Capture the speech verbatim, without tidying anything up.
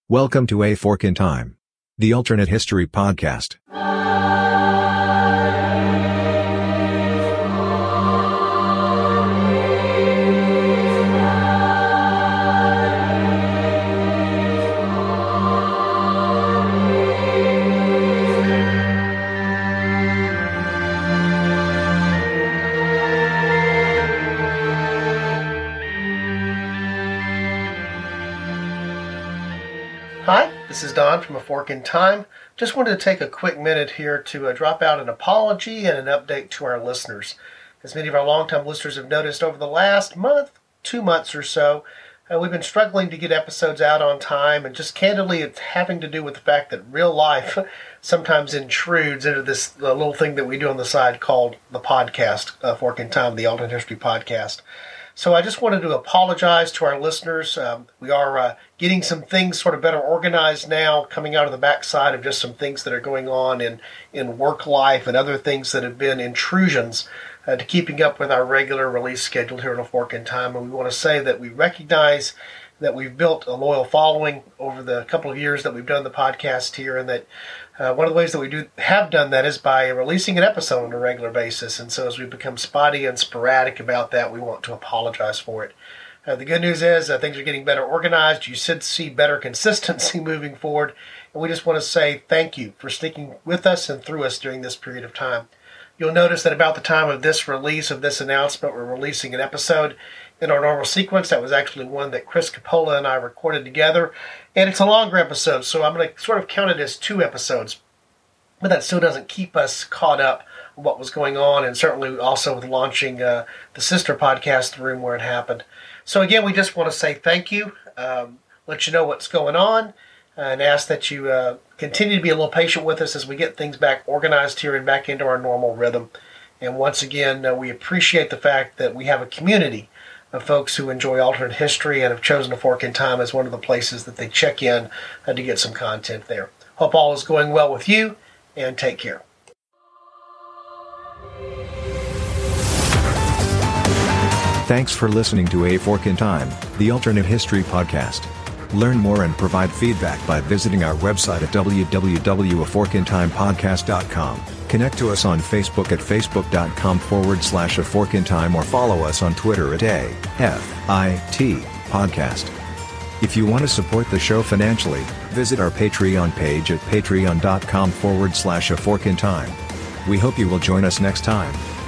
Welcome to A Fork in Time, the alternate history podcast. Hi, this is Don from A Fork in Time. Just wanted to take a quick minute here to uh, drop out an apology and an update to our listeners. As many of our longtime listeners have noticed, over the last month, two months or so, uh, we've been struggling to get episodes out on time, and just candidly, it's having to do with the fact that real life sometimes intrudes into this uh, little thing that we do on the side called the podcast, A Fork in Time, the Alternate History Podcast. So I just wanted to apologize to our listeners. Um, we are uh, getting some things sort of better organized now, coming out of the backside of just some things that are going on in, in work life and other things that have been intrusions uh, to keeping up with our regular release schedule here at A Fork in Time. And we want to say that we recognize that we've built a loyal following over the couple of years that we've done the podcast here, and that uh, one of the ways that we do have done that is by releasing an episode on a regular basis. And so as we become spotty and sporadic about that, we want to apologize for it. Uh, the good news is uh, things are getting better organized. You should see better consistency moving forward. And we just want to say thank you for sticking with us and through us during this period of time. You'll notice that about the time of this release, of this announcement, we're releasing an episode in our normal sequence. That was actually one that Chris Coppola and I recorded together. And it's a longer episode, so I'm going to sort of count it as two episodes. But that still doesn't keep us caught up on what was going on, and certainly also with launching uh, the sister podcast, The Room Where It Happened. So again, we just want to say thank you, um, let you know what's going on, and ask that you uh, continue to be a little patient with us as we get things back organized here and back into our normal rhythm. And once again, uh, we appreciate the fact that we have a community of folks who enjoy alternate history and have chosen A Fork in Time as one of the places that they check in uh, to get some content there. Hope all is going well with you, and take care. Thanks for listening to A Fork in Time, the alternate history podcast. Learn more and provide feedback by visiting our website at w w w dot a fork in time podcast dot com. Connect to us on Facebook at facebook.com forward slash a fork in time, or follow us on Twitter at A F I T podcast. If you want to support the show financially, visit our Patreon page at patreon.com forward slash a fork in time. We hope you will join us next time.